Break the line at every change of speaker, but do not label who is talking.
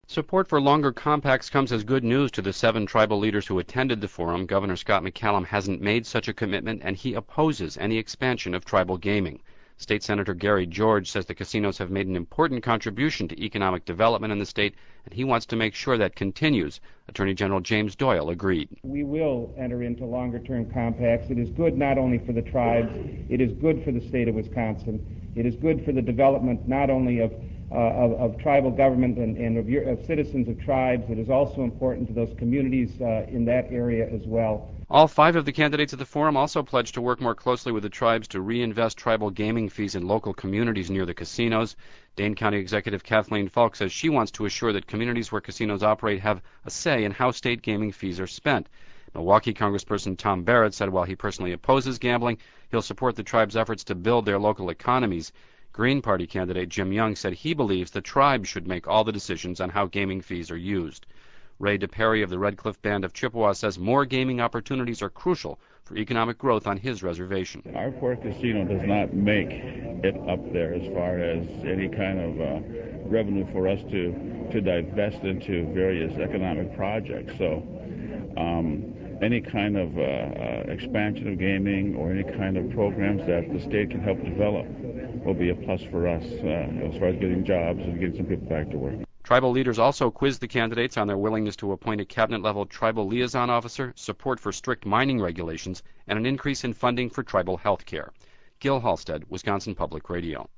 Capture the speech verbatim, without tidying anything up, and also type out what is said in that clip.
Support for longer compacts comes as good news to the seven tribal leaders who attended the forum. Governor Scott McCallum hasn't made such a commitment, and he opposes any expansion of tribal gaming. State Senator Gary George says the casinos have made an important contribution to economic development in the state, and he wants to make sure that continues. Attorney General James Doyle agreed.
We will enter into longer-term compacts. It is good not only for the tribes, it is good for the state of Wisconsin. It is good for the development not only of Uh, of, of tribal government and, and of, your, of citizens of tribes. It is also important to those communities uh, in that area as well.
All five of the candidates at the forum also pledged to work more closely with the tribes to reinvest tribal gaming fees in local communities near the casinos. Dane County Executive Kathleen Falk says she wants to assure that communities where casinos operate have a say in how state gaming fees are spent. Milwaukee Congressperson Tom Barrett said while he personally opposes gambling, he'll support the tribe's efforts to build their local economies. Green Party candidate Jim Young said he believes the tribe should make all the decisions on how gaming fees are used. Ray DePerry of the Red Cliff Band of Chippewa says more gaming opportunities are crucial for economic growth on his reservation.
Our poor casino does not make it up there as far as any kind of uh, revenue for us to, to divest into various economic projects. So um, any kind of uh, uh, expansion of gaming or any kind of programs that the state can help develop will be a plus for us uh, as far as getting jobs and getting some people back to work.
Tribal leaders also quizzed the candidates on their willingness to appoint a cabinet-level tribal liaison officer, support for strict mining regulations, and an increase in funding for tribal health care. Gil Halstead, Wisconsin Public Radio.